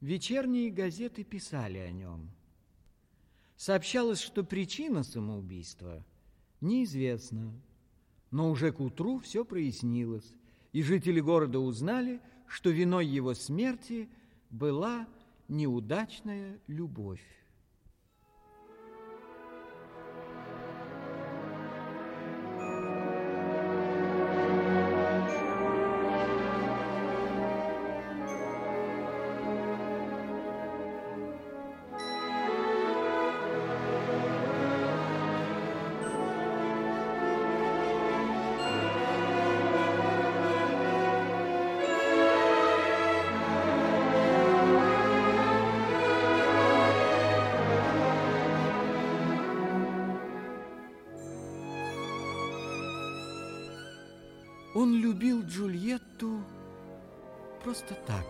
Вечерние газеты писали о нем. Сообщалось, что причина самоубийства неизвестна, но уже к утру все прояснилось, и жители города узнали, что виной его смерти была неудачная любовь. Он любил Джульетту просто так.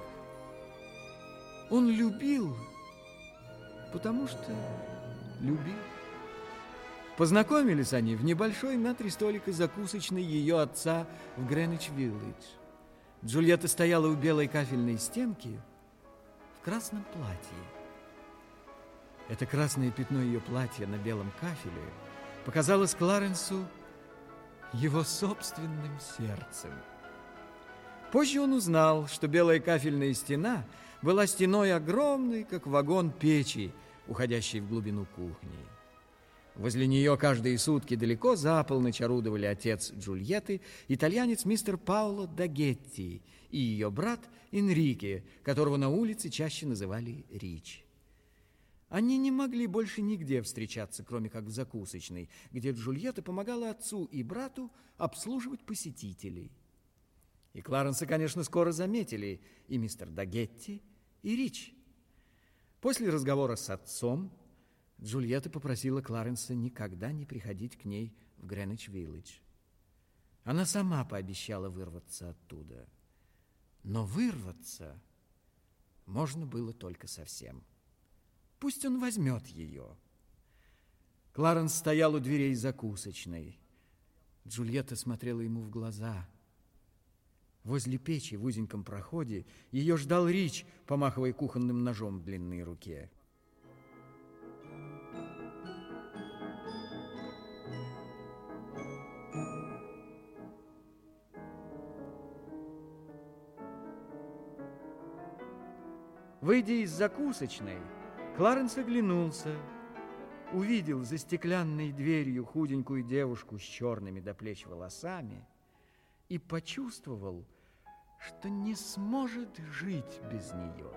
Он любил, потому что любил. Познакомились они в небольшой на 3 столика закусочной ее отца в Грeenwich-Виллидж. Джульетта стояла у белой кафельной стенки в красном платье. Это красное пятно ее платья на белом кафеле показалось Кларенсу его собственным сердцем. Позже он узнал, что белая кафельная стена была стеной огромной, как вагон печи, уходящей в глубину кухни. Возле нее каждые сутки далеко за полночь орудовали отец Джульетты, итальянец мистер Паоло Дагетти, и ее брат Энрике, которого на улице чаще называли Рич. Они не могли больше нигде встречаться, кроме как в закусочной, где Джульетта помогала отцу и брату обслуживать посетителей. И Кларенса, конечно, скоро заметили и мистер Дагетти, и Рич. После разговора с отцом Джульетта попросила Кларенса никогда не приходить к ней в Грeenwich-Виллидж. Она сама пообещала вырваться оттуда. Но вырваться можно было только совсем. Пусть он возьмет ее. Кларенс стоял у дверей закусочной. Джульетта смотрела ему в глаза. Возле печи в узеньком проходе ее ждал Рич, помахивая кухонным ножом в длинной руке. Выйдя из закусочной, Кларенс оглянулся, увидел за стеклянной дверью худенькую девушку с черными до плеч волосами и почувствовал, что не сможет жить без нее.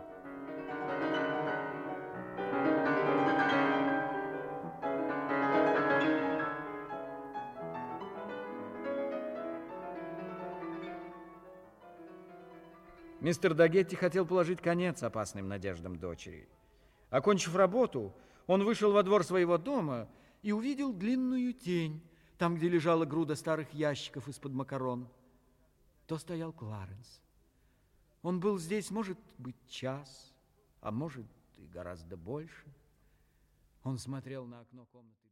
Мистер Дагетти хотел положить конец опасным надеждам дочери. Окончив работу, он вышел во двор своего дома и увидел длинную тень, там, где лежала груда старых ящиков из-под макарон. То стоял Кларенс. Он был здесь, может быть, час, а может и гораздо больше. Он смотрел на окно комнаты.